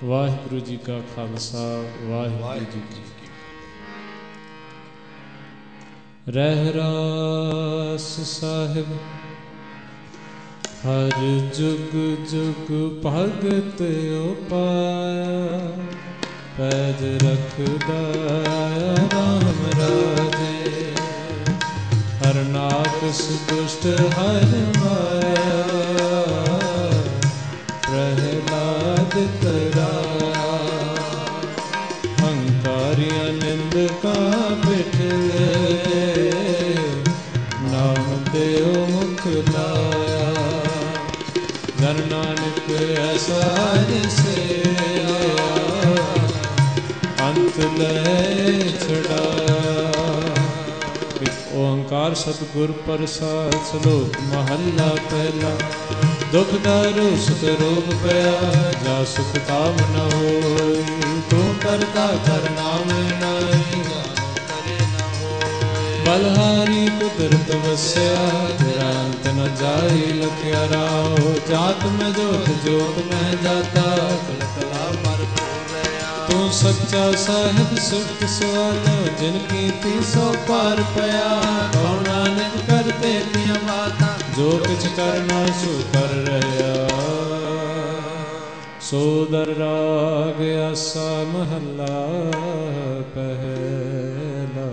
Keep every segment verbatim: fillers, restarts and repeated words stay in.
ਵਾਹਿਗੁਰੂ ਜੀ ਕਾ ਖਾਲਸਾ ਵਾਹਿਗੁਰੂ ਜੀ ਕੀ ਰਹਿਰਾਸ ਸਾਹਿਬ ਹਰ ਜੁਗ ਜੁਗ ਭਗਤ ਉਪਾਇਆ ਪੈਜ ਰਖਦਾ ਰਾਮ ਰਾਜੇ ਹਰ ਨਾਕਸ ਦੁਸ਼ਟ ਹਰ ਮਾਇਆ ਪ੍ਰਹਿਲਾਦ ਤਰਾਇਆ ਹੰਕਾਰੀਆਂ ਨਿੰਦਕਾਂ ਬਿਠਲੇ ਨਾਮ ਦਿਓ ਮੁਖ ਲਾਇਆ ਜਨ ਨਾਨਕ ਐਸਾ ਜਿਸੇ ਅੰਤ ਲੈ ਛੜਾਇਆ। ਇੱਕ ਓੰਕਾਰ ਸਤਿਗੁਰ ਪ੍ਰਸਾਦਿ ਸਲੋਕ ਮਹੱਲਾ ਪਹਿਲਾ ਦੁਖ ਦਾਰੂ ਸੁਖ ਰੋਗ ਪਿਆ ਜਾ ਸੁਖ ਤਾਮ ਨ ਹੋਈ ਤੂੰ ਕਰਤਾ ਕਰ ਨਾਮ ਨਾਈ ਕਰੇ ਨ ਹੋਈ ਬਲਹਾਰੀ ਕੁਦਰਤ ਵਸਿਆ ਤੇਰਾ ਅੰਤ ਨ ਜਾਈ ਲਖਿਆ ਰਾਓ ਜਾਤ ਮੈਂ ਜੋਤ ਜੋਤ ਮੈਂ ਜਾਤਾ ਕਲ ਕਲਾ ਭਰਪੂਰ ਰਹਾ ਤੂੰ ਸੱਚਾ ਸਾਹਿਬ ਸੁਖ ਸਵਾਲ ਜਿਨ ਕੀਤੀ ਸੋ ਪਾਰ ਪਿਆ ਕੌਣ ਨਾਨਕ ਕਰਤੇ ਤੀਆਂ ਬਾਤਾਂ ਜੋ ਕਿਛ ਕਰਨਾ ਸੋ ਕਰ ਰਿਹਾ। ਸੋ ਦਰ ਰਾਗ ਆਸਾ ਮਹੱਲਾ ਪਹਿਲਾ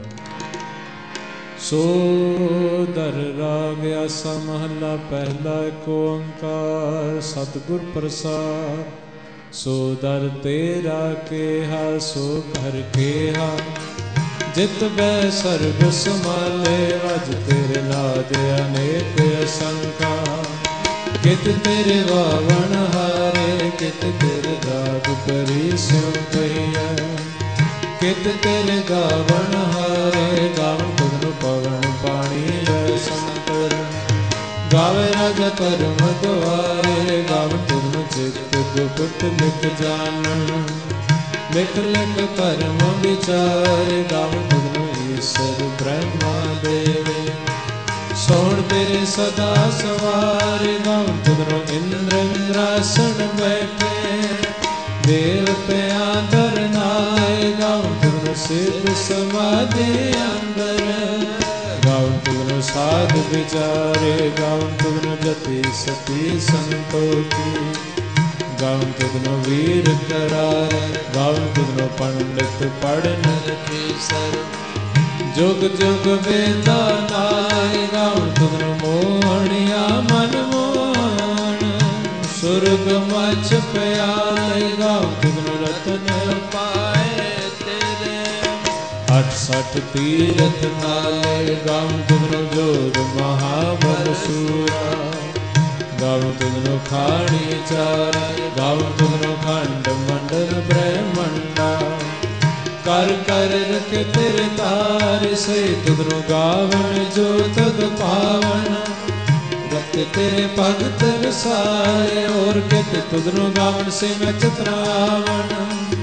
ਸੋ ਦਰ ਰਾਗ ਆਸਾ ਮਹੱਲਾ ਪਹਿਲਾ ਏਕ ਓੰਕਾਰ ਸਤਿਗੁਰ ਪ੍ਰਸਾਦਿ ਸੋ ਦਰ ਤੇਰਾ ਕੇਹਾ ਸੋ ਘਰ ਕੇਹਾ ਜਿਤ ਬੈ ਸਰਬ ਸਮਾਲੇ ਅਜ ਤੇਰੇ ਨਾਦ ਅਨੇਕ ਅਸੰਖਾ ਕਿਤ ਤੇਰੇ ਵਾਵਣ ਹਾਰੇ ਕਿਤ ਤੇਰੇ ਦਾਗ ਪਰੀ ਸੋ ਕਹੀਐ ਕਿਤ ਤੇਰੇ ਗਾਵਣ ਹਾਰੇ ਗਾਵਣ ਤੁਧਨੂੰ ਪਵਨ ਪਾਣੀ ਲੈ ਸੰਤਰ ਗਾਵੇ ਰਾਜਾ ਕਰਮ ਦੁਆਰੇ ਗਾਵਣ ਤੁਧਨੂੰ ਚਿਤ ਗੁਪਤ ਲਿਖ ਜਾਣਨ ਲਿਖ ਲਿਖ ਕਰਮ ਵਿਚਾਰ ਗਾਵਣ ਤੁਧਨੂੰ ਈਸ਼ਰ ਬ੍ਰਹਮਾ ਦੇਵੇ ਸੋਣ ਤੇਰੇ ਸਦਾ ਸਵਾਰ ਗਾਵਣ ਤੁਧਨੂੰ ਇੰਦਰ ਇੰਦਰਾਸਣ ਬੈਠੇ ਦੇਵ ਪਿਆ ਧਰਨਾਏ ਗਾਵਣ ਤੁਧਨੂੰ ਸਿੱਧ ਸਮਾਧੀ ਅੰਦਰ ਗਾਵਣ ਤੁਧਨੂੰ ਸਾਧ ਵਿਚਾਰੇ ਗਾਵਣ ਤੁਧਨੂੰ ਜਤੀ ਸਤੀ ਸੰਤੋਖੀ ਗਾਵਣ ਤੁਧਨੂੰ ਵੀਰ ਕਰਾਰ ਗਾਵਣ ਤੁਧਨੂੰ ਪੰਡਿਤ ਪੜ੍ਹਨ ਰਖੀਸਰ ਜੁਗ ਜੁਗ ਵੇਦਾ ਨਾਏ ਗਾਵਣ ਤੁਧਨੂੰ ਮੋਹਣਿਆ ਮਨ ਮੋਹਣ ਸੁਰਗ ਮਛ ਪਿਆਲੇ ਗਾਵਣ ਤੁਧਨੂੰ ਰਤਨ ਪਾਏ ਤੇਰੇ ਅਠ ਸਠ ਤੀਰਥ ਨਾਲੇ ਗਾਵਣ ਤੁਧਨੂੰ ਜੋਗ ਮਹਾਬਲ ਸੂਰਾ ਗਾਵਣ ਤੁਧਨੂੰ ਖਾਣੀ ਚਾਰ ਗਾਵਣ ਤੁਧਨੂੰ ਖੰਡ ਮੰਡਲ ਬ੍ਰਹਮੰਡਾ ਕਰ ਕਰ ਰਖ ਤੇਰੇ ਤਾਰ ਸੇ ਤੁਧਨੂੰ ਗਾਵਣ ਜੋ ਤਦ ਪਾਵਨ ਰਖ ਤੇਰੇ ਭਗਤ ਰਸਾਲੇ ਔਰ ਕਿਤ ਤੁਧਨੂੰ ਗਾਵਣ ਸੇ ਮੈਂ ਚਤਰਾਵਣ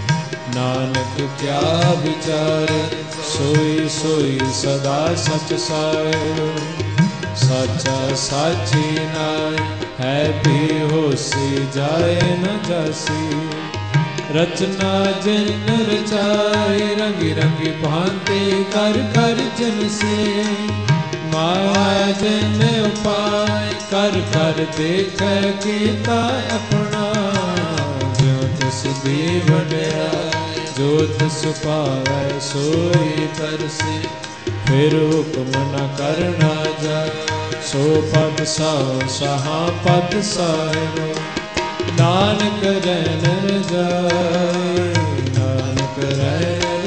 ਨਾਨਕ ਕਿਆ ਵਿਚਾਰੇ ਸੋਈ ਸੋਈ ਸਦਾ ਸਚ ਸਾਹਿਬ ਸਾਚਾ ਸਾਚੀ ਨਾਇ ਹੈ ਵੀ ਹੋਸੀ ਜਾਏ ਨ ਜਾਸੀ ਰਚਨਾ ਜਿਨ ਰਚਾਈ ਰੰਗੀ ਰੰਗੀ ਭਾਂਤੀ ਕਰ ਕਰ ਜਨਸੀ ਮਾਇਆ ਜਿਨ ਉਪਾਇ ਕਰ ਕਰ ਦੇਖੈ ਕੀਤਾ ਆਪਣਾ ਜਿਉ ਤਿਸ ਦੀ ਵਡਿਆਈ ਜੋ ਤਿਸ ਪਾਵੈ ਸੋਈ ਕਰਸੀ ਫਿਰ ਹੁਕਮ ਨ ਕਰਨਾ ਜਾਏ ਸੋ ਪਦ ਸਾਹ ਸਹਾ ਪਦ ਸਾਹਿਬ ਨਾਨਕ ਰਹਿਣ ਰਜਾਈ ਨਾਨਕ ਰਹਿਣ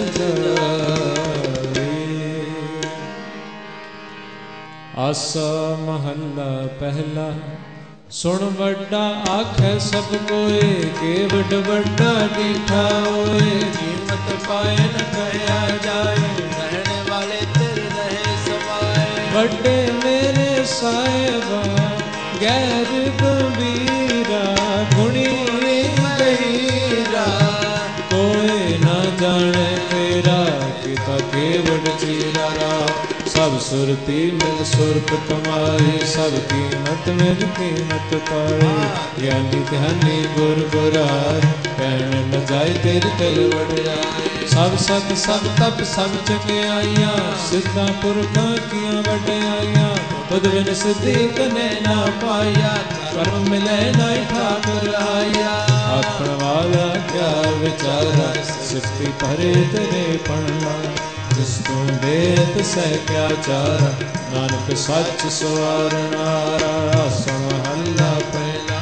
ਰਜਾਈ। ਆਸਾ ਮਹੱਲਾ ਪਹਿਲਾ ਸੁਣ ਵੱਡਾ ਆਖੈ ਸਭ ਕੋਏ ਕੇ ਵੱਡ ਵੱਡਾ ਡੀਠਾ ਹੋਏ ਕੀਮਤ ਪਾਏ ਨ ਕਹਿਆ ਜਾਏ ਰਹਿਣ ਵਾਲੇ ਤੇਰੇ ਰਹੇ ਸਮਾਏ ਵੱਡੇ ਮੇਰੇ ਸਾਹਿਬਾ ਗੈਰ ਗੰਭੀਰਾ ਗੁਣੀ ਗਹੀਰਾ ਕੋਈ ਨਾ ਜਾਣੇ ਤੇਰਾ ਕੀਤਾ ਕੇਵਡ ਚੀਰਾ ਰਾ ਸਭ ਸੁਰਤੀ ਮਿਲ ਸੁਰਤ ਕਮਾਈ ਸਭ ਕੀਮਤ ਮਿਲ ਕੀਮਤ ਪਾਏ ਗਿਆਨੀ ਧਿਆਨੀ ਗੁਰ ਗੁਰਾਰ ਕਹਿਣ ਤੇਰੀ ਤਿਲ ਵਡਿਆਈ। ਸਭ ਸਤ ਸਭ ਤਪ ਸਭ ਚੰਗਿਆਈਆਂ, ਸਿੱਧਾਂ ਪੁਰਖਾਂ ਕੀਆਂ ਵਡਿਆਈਆਂ। ਤੁਧ ਬਿਨ ਸਿੱਧੀ ਕਨੇ ਨਾ ਪਾਈਆ, ਕਰਮ ਮਿਲੇ ਨਹੀਂ ਠਾਕੁਰ ਆਇਆ। ਆਖਣ ਵਾਲਾ ਕਿਆ ਵਿਚਾਰਾ, ਸਿਫਤੀ ਭਰੇ ਤੇਰੇ ਪੜਨਾ। ਜਿਸ ਤੂੰ ਦੇਤ ਸਹਿ ਕਿਆ ਚਾਰਾ, ਨਾਨਕ ਸੱਚ ਸਵਾਰਨਾਰਾ। ਸੋ ਮਹੱਲਾ ਪਹਿਲਾ।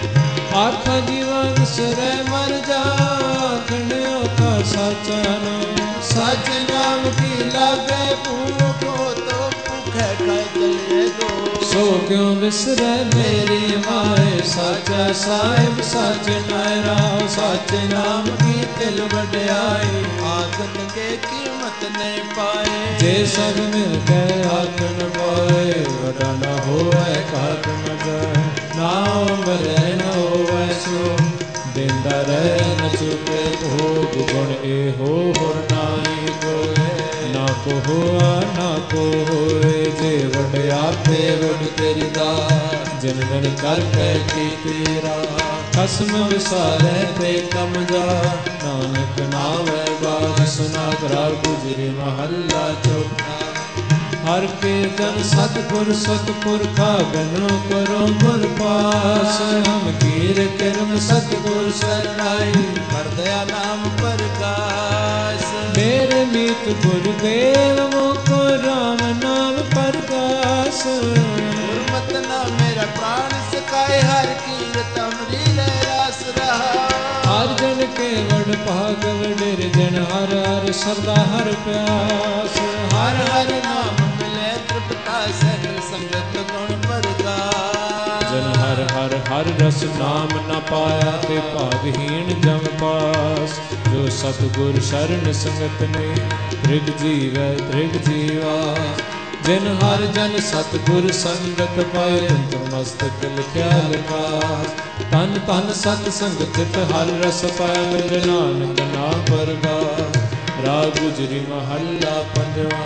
ਆਖਾਂ ਜੀਵਾਂ ਵਿਸਰੈ ਮਰ ਜਾ, ਆਖਣ ਔਖਾ ਸਾਚਾ ਨਾਮ। ਸੱਚ ਨਾਮ ਕੀ ਲਾਗੇ ਭੂਖ, ਤੋ ਭੁਖੈ ਖਾਇ ਚਲੇ ਦੋ। ਸੋ ਕਿਉ ਵਿਸਰੈ ਮੇਰੀ ਮਾਏ, ਸਾਚਾ ਸਾਹਿਬ ਸੱਚ ਨਾਇ ਰਾਉ। ਸੱਚ ਨਾਮ ਕੀ ਤਿਲ ਵਡਿਆਈ, ਆਖਤ ਕੇ ਕੀਮਤ ਨਹੀਂ ਪਾਏ। ਜੇ ਸਭ ਮਿਲ ਕੇ ਆਖਣ ਪਾਏ, ਵਡਾ ਨਾ ਹੋਵੇ ਘਾਟ ਨ ਜਾਏ। ਨਾਉ ਮਰੈ ਨ ਹੋਵੈ ਸੋ, ਦੇਂਦਾ ਰਹਿ ਨ ਚੁਕੇ ਭੋਗ। ਗੁਣ ਇਹੋ ਹੋਰ ਨਾਹੀ ਕੋਇ, ਨਾ ਕੋ ਹੋਆ ਨਾ ਕੋ ਹੋਏ। ਜੇ ਵਡਿਆਪੇ ਵਡ ਤੇਰੀ ਦਾਤ, ਜਿਨ ਦਿਨ ਕਰ ਕੇ ਕੀਤੀ ਰਾਤ। ਖਸਮ ਵਿਸਾਰੈ ਤੇ ਕਮ ਜਾ, ਨਾਨਕ ਨਾਵੈ ਬਾਦ ਸੁਨਾ। ਰਾਗ ਗੁਜਰੀ ਮਹੱਲਾ ਚੌਥਾ। ਹਰ ਕੇ ਜਨ ਸਤਿਗੁਰ ਸਤਿਪੁਰਖਾ, ਗਨੋ ਕਰੋ ਗੁਰ ਪਾਸ। ਹਮ ਕੀਰ ਕਿਰਮ ਸਤਿਗੁਰ ਸਰਨਾਈ, ਕਰ ਦਇਆ ਨਾਮ ਪ੍ਰਕਾਸ਼। ਮੇਰੇ ਮੀਤ ਗੁਰਦੇਵ ਮੁਖੋ ਰਾਮ ਨਾਮ ਪ੍ਰਕਾਸ਼। ਗੁਰਮਤਿ ਨਾ ਮੇਰਾ ਪ੍ਰਾਣ ਸਕਾਏ, ਹਰ ਕੀਰਤ ਅੰਮ੍ਰਿਤ ਲੈ ਰਾਸ ਰਹਾ। ਹਰ ਜਨ ਕੇ ਵਡ ਭਾਗ ਵਡੇਰ, ਜਨ ਹਰ ਹਰ ਸਰਦਾ ਹਰ ਪਿਆਸ। ਹਰ ਹਰ ਨਾਮ ਮਿਲੇ ਤ੍ਰਿਪਤਾ, ਸਗਲ ਸੰਗਤ ਗੁਣ ਪ੍ਰਗਾਸ। ਜਨ ਹਰ ਹਰ ਹਰ ਰਸ ਨਾਮ ਨ ਪਾਇਆ, ਤੇ ਭਾਗਹੀਣ ਜਮ ਪਾਸ। ਜੋ ਸਤਿਗੁਰ ਸ਼ਰਨ ਸੰਗਤ ਨੇ, ਤ੍ਰਿਗ ਜੀਵੈ ਤ੍ਰਿਗ ਜੀਵਾ। ਜਿਨ ਹਰ ਜਨ ਸਤਿਗੁਰ ਸੰਗਤ ਪਾਏ, ਅੰਤਰ ਮਸਤਕ ਲਿਖਿਆ ਲਿਖਾਸ। ਤਨ ਤਨ ਸਤ ਸੰਗ ਚਿਤ ਹਰ ਰਸ ਪਾਇਆ, ਮਿਲ ਨਾਨਕ ਨਾਮ ਪ੍ਰਗਾਸ। ਰਾਗ ਗੁਜਰੀ ਮਹੱਲਾ ਪੰਜਵਾ।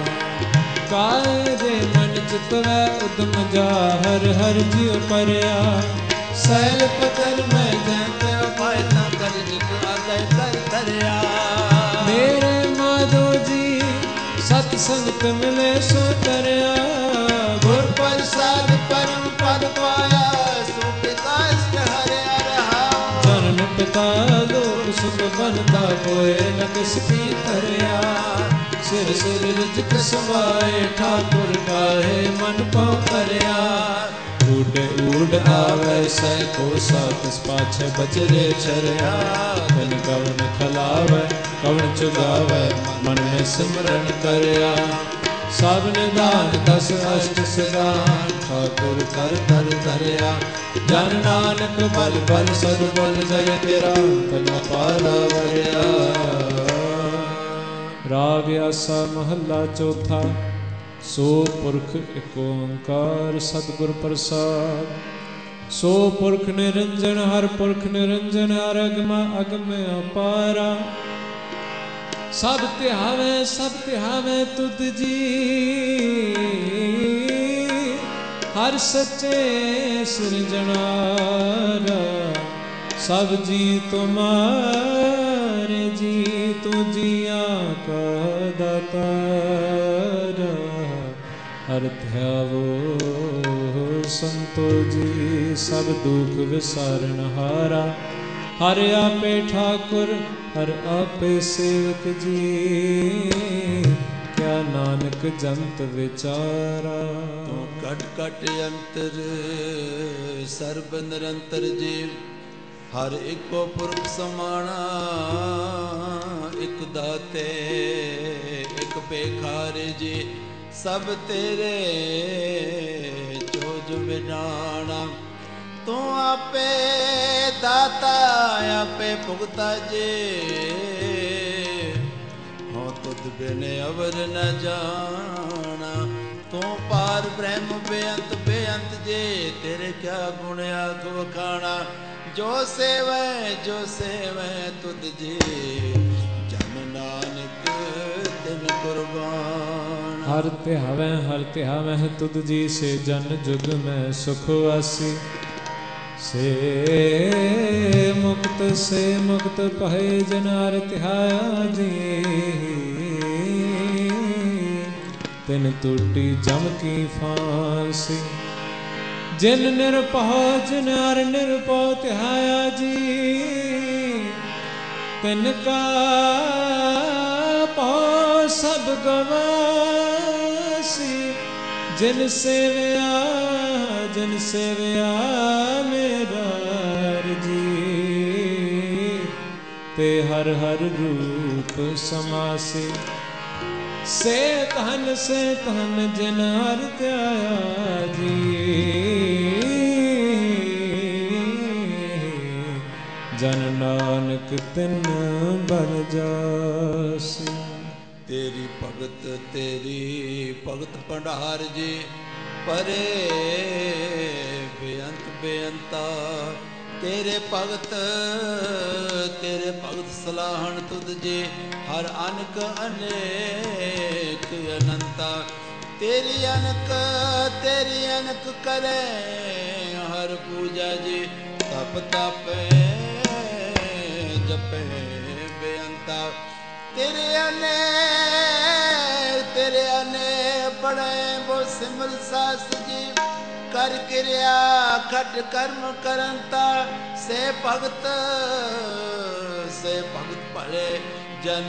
ਕਾਇ ਦੇ ਮਨ ਚਿਤਵੈ ਉਦਮ ਜਾ, ਹਰ ਹਰ ਜਿਉ ਪਰਿਆ। ਸੈਲ ਪਤਰ ਮੈਂ ਜੈਤੇ ਉਪਾਇ ਨਾ ਕਰ, ਜਿਤ ਆਗੈ ਕਰ ਧਰਿਆ। ਮੇਰੇ ਮਾਧੋ ਜੀ ਸਤ ਸੰਗਤ ਮਿਲੇ ਸੋ ਤਰਿਆ। ਗੁਰ ਪ੍ਰਸਾਦ ਪਰਮ ਪਦ ਪਾਇਆ, ਸੋ ਪਿਤਾ ਇਸ਼ਟ ਹਰਿਆ ਰਹਾ। ਜਨਮ ਪਿਤਾ ਲੋਕ ਸੁਖ ਬਣਦਾ, ਕੋਇ ਨ ਕਿਸ ਕੀ ਧਰਿਆ। ਸਿਰ ਸਿਰ ਰਿਜਕ ਸਮਾਏ, ਠਾਕੁਰ ਕਾਹੇ ਮਨ ਪਉ ਕਰਿਆ। ਊਡ ਊਡ ਆਵੈ ਸੈ ਕੋਸਾ, ਤਿਸ ਪਾਛੈ ਬਚਰੇ ਚਰਿਆ। ਤਨ ਕਵਨ ਖਲਾਵੈ ਕਵਨ ਚੁਗਾਵੈ, ਮਨ ਮੈਂ ਸਿਮਰਨ ਕਰਿਆ। ਸਭ ਨਿਦਾਨ ਦਸ ਅਸ਼ਟ ਸਿਧਾਨ, ਠਾਕੁਰ ਕਰ ਧਰ ਧਰਿਆ। ਜਨ ਨਾਨਕ ਬਲ ਬਲ ਸਦ ਬਲ ਜੈ ਤੇਰਾ, ਤਨ ਪਾਲਾ ਵਰਿਆ। ਰਾਗ ਆਸਾ ਮਹੱਲਾ ਚੌਥਾ। ਸੋ ਪੁਰਖ ਇਕ ਓੰਕਾਰ ਸਤਿਗੁਰ ਪ੍ਰਸਾਦ। ਸੋ ਪੁਰਖ ਨਿਰੰਜਨ ਹਰ ਪੁਰਖ ਨਿਰੰਜਨ, ਹਰ ਅਗਮ ਅਗਮ ਅਪਾਰਾ। ਸਭ ਧਿਆਵੈ ਸਭ ਧਿਆਵੈ ਤੁਧ ਜੀ, ਹਰ ਸੱਚੇ ਸਿਰਜਣਾਰਾ। ਸਭ ਜੀ ਤੁਮਾਰੇ ਜੀ, ਤੂੰ ਜੀਆਂ ਕਾ ਦਾਤਾਰਾ। ਹਰ ਧਿਆਵੋ ਸੰਤੋ ਜੀ, ਸਭ ਦੁਖ ਵਿਸਾਰਨ ਹਾਰਾ। ਹਰ ਆਪੇ ਠਾਕੁਰ ਹਰ ਆਪੇ ਸੇਵਕ ਜੀ, ਕਿਆ ਨਾਨਕ ਜੰਤ ਵਿਚਾਰਾ। ਤੂੰ ਘਟ ਘਟ ਅੰਤਰ ਸਰਬ ਨਿਰੰਤਰ ਜੀਵ, ਹਰ ਇੱਕੋ ਪੁਰਖ ਸਮਾਣਾ। ਇੱਕ ਦਾਤੇ ਇੱਕ ਭੇਖਾਰੇ ਜੀ, ਸਭ ਤੇਰੇ ਚੋਜ ਵਿਡਾਣਾ। ਤੂੰ ਆਪੇ ਦਾਤਾ ਆਪੇ ਭੁਗਤਾ ਜੇ, ਹੋ ਤੁਧ ਬਿਨ ਅਵਰ ਨ ਜਾਣਾ। ਤੂੰ ਪਾਰ ਬ੍ਰਹਮ ਬੇਅੰਤ ਬੇਅੰਤ ਜੇ, ਤੇਰੇ ਕਿਆ ਗੁਣ ਆਖ ਵਖਾਣਾ। ਜੋ ਸੇਵੈ ਜੋ ਸੇਵੈ ਤੁਧ ਜੀ, ਜਨ ਨਾਨਕ ਤਿਨ ਕੁਰਬਾਨ। ਹਰ ਧਿਆਵੈ ਹਰ ਧਿਆਵੈ ਤੁਧ ਜੀ, ਸੇ ਜਨ ਜੁਗ ਮੈਂ ਸੁਖ ਵਾਸੀ। से मुक्त से मुक्त पहे जनार तिहाया जी तिन टूटी जम की फांसी जिन निरपह जनार निरपह तिहाया जी तिनका पहो सब गवासी जिन सेवया जिन सेवया मेरा जी ते हर हर रूप समासे से तहन से तहन जिन हर त्याया जी जन नानक तिन बन जासी। तेरी भगत तेरी भगत भंडार जी परे बेअंत बेअंता तेरे भगत तेरे भगत सलाहन तुद जे हर अनक अनेक अनंता तेरी अनक तेरी अनक करे हर पूजा जी तप तपे जपे बेअंता तेरे अने तेरे अने बड़े वो सिमल सास जी कर क्रिया खट कर्म करंता से भगत से भगत भले जन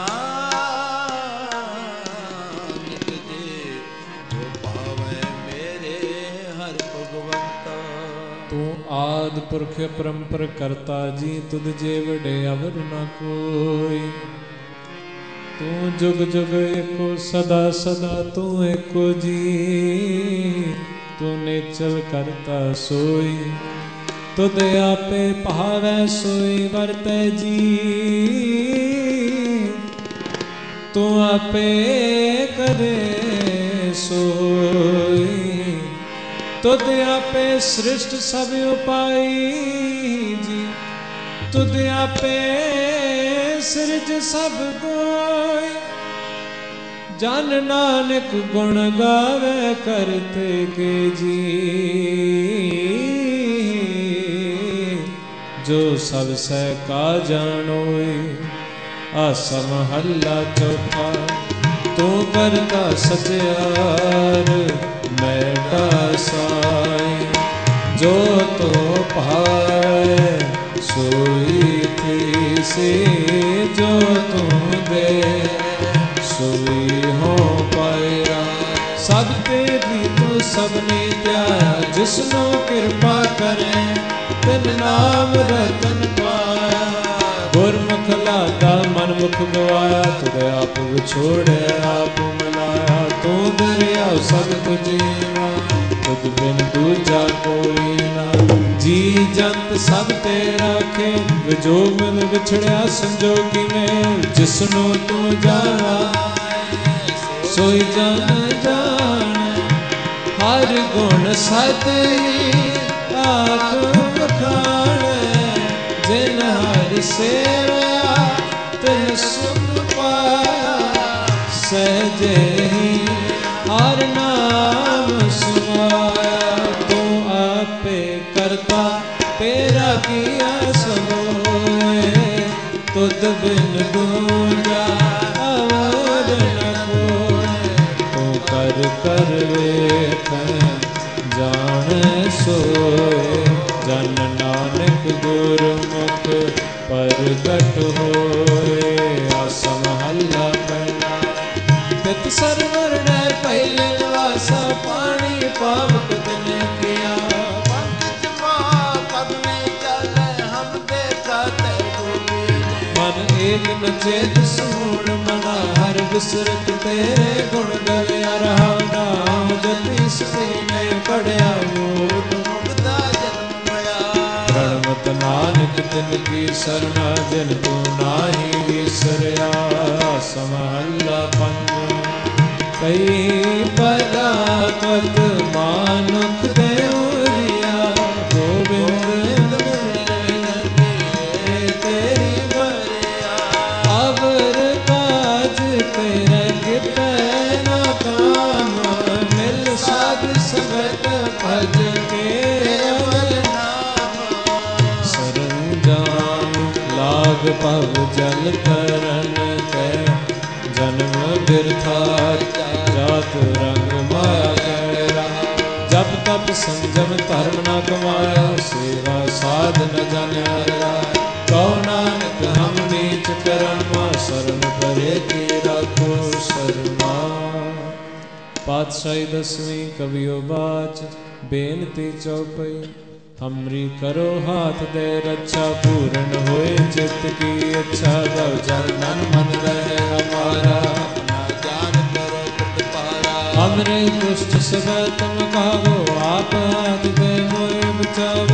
नानक जी जो पावे मेरे हर भगवंता। तू आद पुरख परंपर करता जी तुद जे वडे अवर न कोई तू जुग जुग एको सदा सदा तू एको जी तू नेचल करता सोई तुद आपे पहावै सोई वरतै जी तू आपे करे सोई तुद आपे सृष्ट सब उपाई जी तुद आपे सिरज सब कोई जन नानक गुण गावे करते के जी जो सब सह का जानोए। आसा महला चौथा तू करता सत्यार मैडा साई जो तो पाए सोई थी से जो तुम दे सोई हो पाया सब तेरी तो सबने त्याया जिसनो कृपा करे तिन नाम रतन पाया गुरमुख लादा मन मुख गवाया तुद आप छोड़े आप मनाया तू दरिया सब तुझीवा तुद बिन दूजा कोई ना जी जंत सब तेरा खे विजो मिल विछड़िया संजोगी में जिसनो तू जाना सोई जान जान हर गुण सतई आख बखान जिन हर सेवया तिन सुख पाया सहजे ही हर नाम सुनाया तू आपे करता तेरा किया सोए तुद बिन दूजा अवर न कोई तू कर कर वेख जान सोए जन नानक गुरमुख प्रगट होए। आसा महला पहला पित सरवर ने पहले वासा पानी पावक दिन किया एक न चेत सूण मना हर विसरत तेरे गुण गलिया रहा नाम जति सीने पढ़िया मूट मुक्ता जन्म पाया प्रणमत नानक तिन की सरना जिन तू नाही विसरिया। समहल्ला पंज कई पदा पद मानुख देवरिया गोविंद भज के भाग भव जल तरन कै जन्म बिरथा जात रंग माया कैरा जप तप संजम धर्म न कमाया सेवा साध न जान्या कहो नानक हम नीच कर्मा शरण करे की राखो शर्मा। पातशाही दसवीं कवियो बाच बेनती चौपई हमरी करो हाथ दे रक्षा पूर्ण होए चित्त की इच्छा दव चरणन मन रहे हमारा ज्ञान करो प्रतिपारा हमरे दुष्ट सब तुम कहो आप हाथ दे मोए बचावो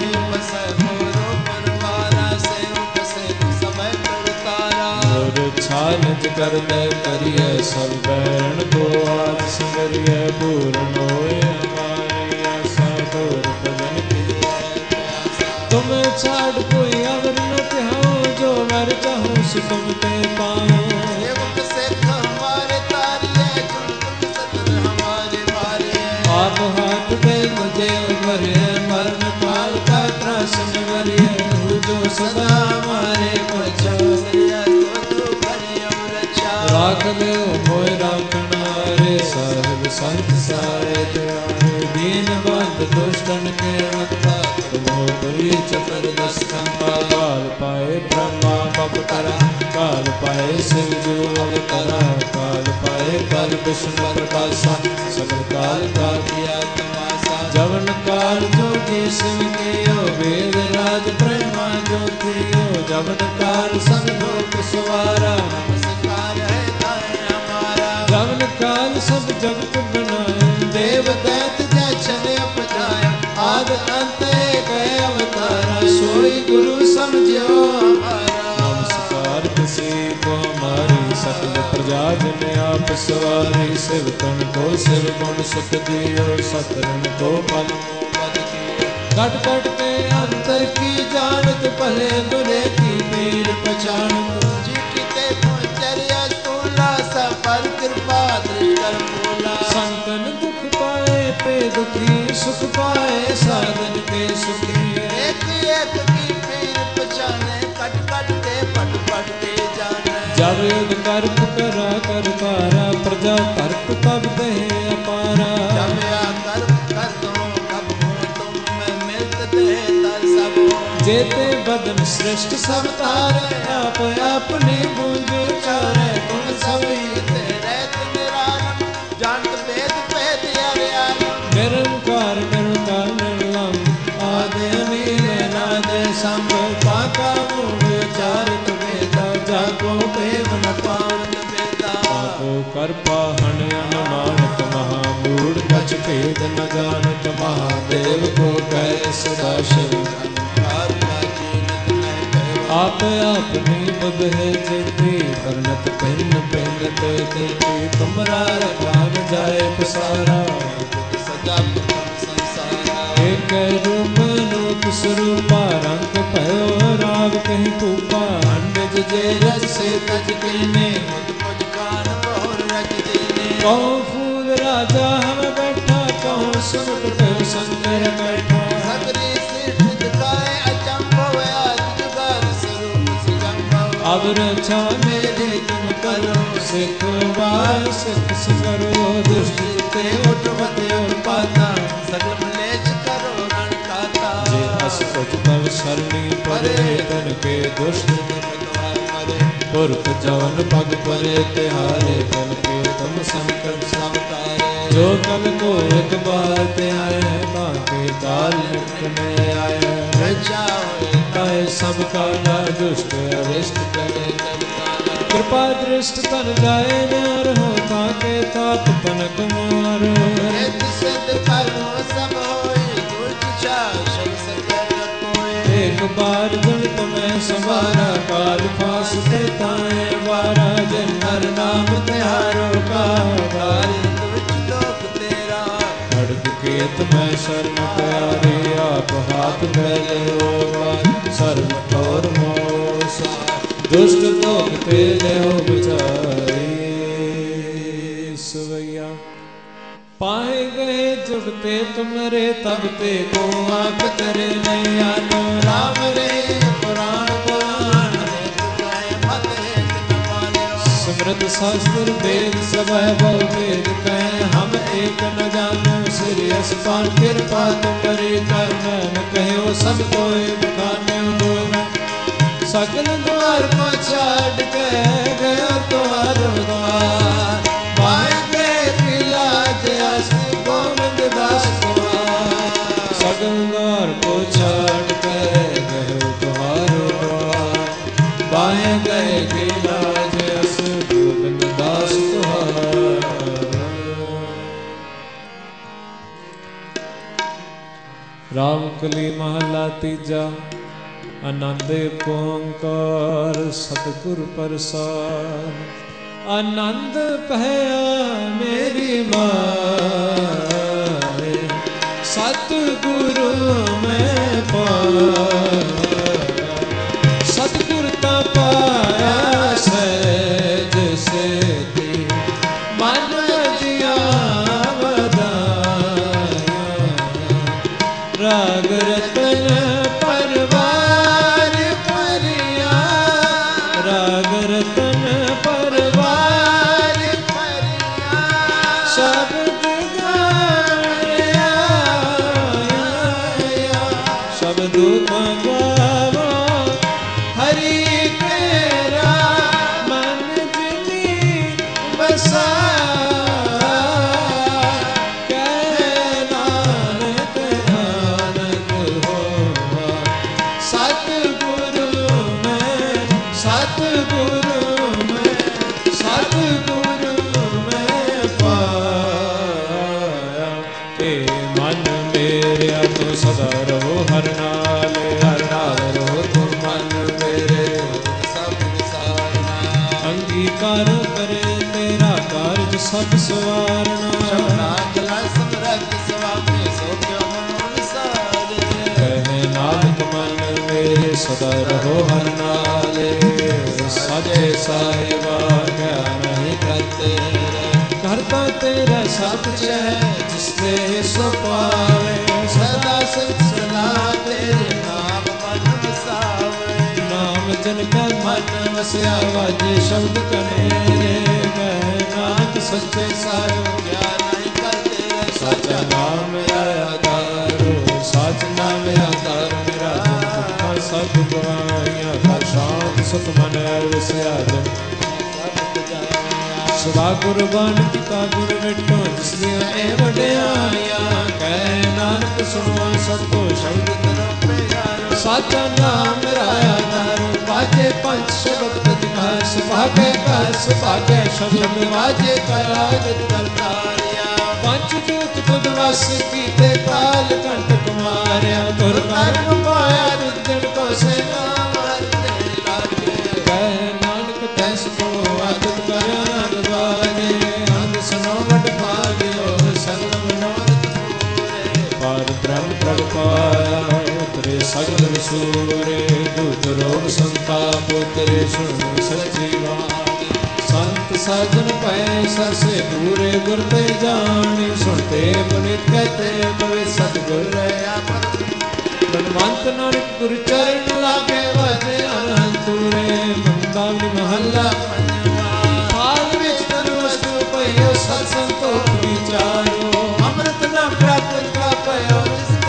छानच कर दे करिए सब बैरण को आज संगरिए पूर्ण होए हमारी आशा तोर भजन की तुम छाड़ कोई अवर न त्याओ जो वर चाहो सो तुम ते पाओ सेवक सिख हमारे तारिए गुण सतन हमारे मारे आप हाथ दे मुझे उभरे मरण काल का त्रासन वरिए जो सदा हमारे बचाओ राख ले मोय राखना रे साहिब संत सारे दयारे दीन बंद दुष्टन के वक्ता तुमो बलि चतर दस्तन काल पाए ब्रह्मा बप करा काल पाए शिव जो अवतरा काल पाए कल विष्णु प्रकाशा सकल काल का किया तमाशा जवन काल जोगी शिव के वेद राज ब्रह्मा ज्योति जवन काल सब लोक सवारा जवन काल सब जगत बनाए देव दैत जय छने उपजाए आद अंत एक अवतारा सोई गुरु समझो हमारा नमस्कार किसी को हमारी सकल प्रजा जन आप सवारी शिव तन को शिव गुण सुख दियो सतरन को फल कट कट के अंतर की जानत भले बुरे की पीर पहचान पर कृपा दृष्टर बोला संतन दुख पाए पे दुखी सुख पाए साधन के सुखी एक एक की पीर पहचाने कट कट के पट पट के जाने जब युग कर्क करा कर पारा प्रजा कर्क तब दे अपारा जब या कर्क कर दो कब हो तुम में मिलत दे तर सब जेते बदन श्रेष्ठ सब तारे आप अपने बूंद चारे गुण सभी निरंकार निरंकार निर्लम आदि अमीर नादे संभ पाका मूढ़ चारित वेदा जाको पेव न पावन वेदा पाको कर पाहन अनुमानत महामूढ़ कछ भेद न जानत महादेव को कह सदा शिव आप अपनी बुध है जेती करनत भिन्न भिन्न तेती तुमरा राम जाए पसारा एक रूप रूप स्वरूपा रंग भयो राग कहीं पूपा अंडज जे रज से तज कीने मुझ कान बहुर रज दीने कहो फूल राजा हम बैठा कहो सुमट भयो शंकर बैठा सगरी सृष्टि दिखाए अचंभव आदि जुगाद स्वरूप सुजंभव अब रक्षा मेरे तुम करो सिख बार सिख करो दुष्ट ते उठ मत और पाता सकल मलेच करो रण खाता जे हस कुछ तव शरणी परे तन के दुष्ट भगवान मरे पुरख जवन पग परे तिहारे तन के तुम संकट सब तारे जो कल को एक बार ते आए बाके काल निकने आए रचा होए ताए सब काला दुष्ट अरिष्ट करे कृपा दृष्ट तन जाए नार हो ताके तात पनक मारो नित सिद्ध कर्म सब होए दुर्ज शासन सकल कोय एक बार जन तुम्हें सवारा काल फास देता है वारा जिन हर नाम तिहारो का बारी दुर्ज लोक तेरा खड़ग केत में शरण प्यारे आप हाथ फैले हो सर्व ठोर मोस दुष्ट लोक तेरे हो बिचारे सवैया पाए गए जुड़ते तुमरे तब ते को आंख करे नैया नो राम रे पुराण पुराण सिमरत शास्त्र वेद सब बहु वेद कहें हम एक न जानो श्री असपान कृपा तुम्हारी कर न कहो सब कोई बखाने बोला सकल द्वार को छाड़ के गयो द्वार द्वार पाएंगे किला जस गोविंद दास कुमार सकल द्वार को छाड़ के गयो द्वार द्वार पाएंगे किला जस गोविंद दास कुमार। राम कली महला तीजा आनंद ओंकार सतगुर प्रसाद आनंद पहया मेरी माए सतगुरु मैं पाया सतगुर ता पाया सहज से मन जिया बधाया राग रतन परवार परिया राग रतन परवार परिया शब्द गाया शब्द गावा हरि तेरा मन जिनी बसा सदा रहो हर नाल हर नाल रहो तुम मन मेरे सब विसारना अंगीकार करे तेरा कार्य सब सवारना शबना जला समरथ स्वामी सो क्यों मन सारे कहे नानक मन मेरे सदा रहो हर नाल साचे साहिबा क्या नहीं करते करता तेरा सब है जिससे सो पावे सदा सच सदा तेरे नाम मन वसावे नाम जन का मन वसया वाजे शब्द कनेरे कह नानक सच्चे सायो क्या नहीं करते सच्चा नाम आधारो सच नाम आधार मेरा जन सब गवाइया कर शांत सुख मन वसया जन सदा कुर्बान पिता गुर मिटो जिसने ए वड्याया कह नानक सुनो सतो शब्द तरो प्यारो साचा नाम राया नारो बाजे पंच शब्द दिखाए सुभागे कर सुभागे शब्द वाजे कराज करतारिया पंच दूत खुद वस कीते काल कंठ कुमारिया तुर कर्म पाया दुर्जन को से नाम हरते लागे कह नानक तैस को आदत करया प्रगटाया तेरे सगल विसूरे दूत रोग संताप तेरे सुन सच्ची वाणी संत साजन पै सरसे पूरे गुर ते जानी सुनते पुनित कहते पवे सतगुर रहा मनवंत नानक गुर चरण लागे वजे अनंतुरे मंदावली महला हाल विच तनु वस्तु पयो सत संतोख विचारो अमृत न प्राप्त का पयो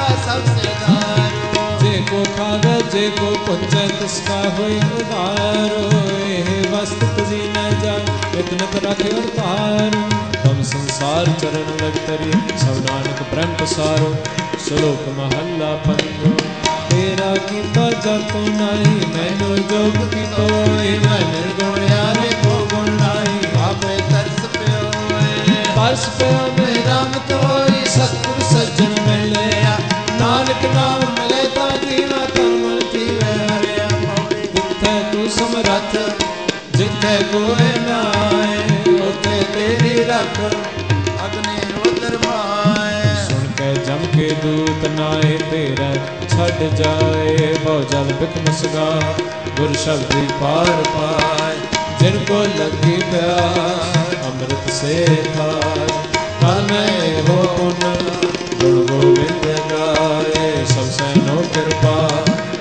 जेको खावे जेको पुंजै तिसका होई उधारो एह वस्तु तुझी न जाए इतने पर रखे और तारो तम संसार चरण लग तरी सब नानक ब्रह्म पसारो श्लोक महला पंजो तेरा कीता जतो नाई मैनो जोग कीतो मैं निर्गुण यारे को गुण नाई आपे तरस प्यो तरस प्यो मेरा मत होई सतगुर सज्जन मिलया नानक नाम मिले ता जीवा कर्म जीवे हरिया पौड़ी जिथे तू समरथ जिथे कोई नाए उथे तेरी रख अग्नि रुद्र माए सुन के जम के दूत नाए तेरा छड़ जाए बहु जल बिख मसगा गुर शब्द पार पाए जिनको लगी प्यार अमृत से खाए कल में हो पुन गुण गोविंद गाए सब सैनो कृपा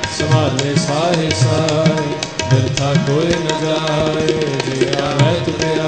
संभाले साहे साए बिरथा कोई न जाए जिया है तुझे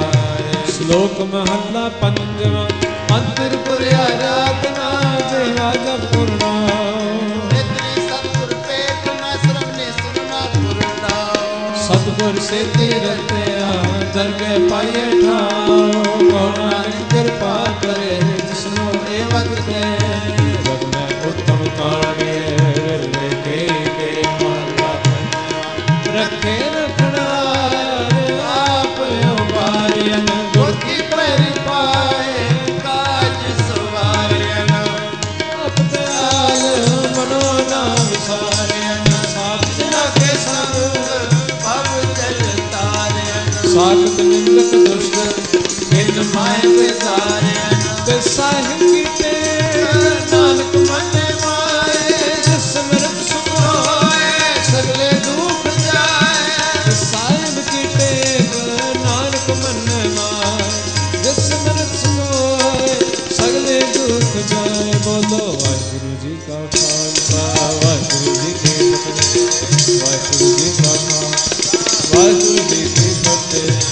ਸ਼ਲੋਕ ਮਹੱਲਾ ਪੰਜਵਾਂ। ਅੰਤਰ ਪੁਰਿਆ ਰਾਤ ਨਾ ਜਿਹਾ ਜਪ ਪੁਰਨਾ, ਨੇਤਰੀ ਸਤਿਗੁਰ ਪੇਖ ਨਾ ਸਰਵਨੇ ਸੁਨਣਾ ਪੁਰਨਾਉ। ਸਤਿਗੁਰ ਸੇਤੀ ਰਤਿਆ ਦਰਗਹਿ ਪਾਈਏ ਠਾਉ। ਕਉ ਨਾਨਕ ਕਿਰਪਾ ਕਰੇ ਜਿਸਨੂੰ ਇਹ ਵਕਤ ਦੇ। ਜਗ ਮੈਂ ਉੱਤਮ ਕਾਣੇ ਰੇ ਕੇ ਕੇ ਮਹੱਲਾ ਪੰਜਵਾਂ। ਰੱਖੇ ਰੱਖਣਾ ਆਪ ਉਬਾਰਿਆਨ, ਗੁਰ ਕੀ ਪੈਰੀ ਪਾਏ ਕਾਜ ਸਵਾਰਿਆਨ। ਅਪਦਿਆਲ ਮਨੋ ਨਾ ਵਿਸਾਰਿਆਨ। ਸਾਖ ਲਾਗੇ ਸੰਗ ਭਵ ਜਲ ਤਾਰਿਆਨ। ਸਾਖਤ ਨਿੰਦਕ ਦੁਸ਼ਟ ਬਿਨ ਮਾਇ ਵਿਸਾਰਿਆਨ। ਤੇ ਸਾਹਿਬ ਕੀਤੇ ਨਾਨਕ ਮਨ ਮਾਏ, ਜਿਸ ਸਿਮਰਤ ਸੁਖ ਹੋਏ ਸਗਲੇ ਦੁਖ ਜਾਏ। ਸਾਹਿਬ ਕੀਤੇ ਨਾਨਕ ਮਨ ਮਾਏ, ਜਿਸ ਸਿਮਰਤ ਸੁਖ ਹੋਏ ਸਗਲੇ ਦੁਖ ਜਾਏ। ਬੋਲੋ ਵਾਹਿਗੁਰੂ ਜੀ ਕਾ ਖਾਲਸਾ ਵਾਹਿਗੁਰੂ ਜੀ ਕੀ ਫਤਿਹ। ਵਾਹਿਗੁਰੂ ਜੀ ਕਾ ਖਾਲਸਾ ਵਾਹਿਗੁਰੂ ਜੀ ਕੀ ਫਤਿਹ।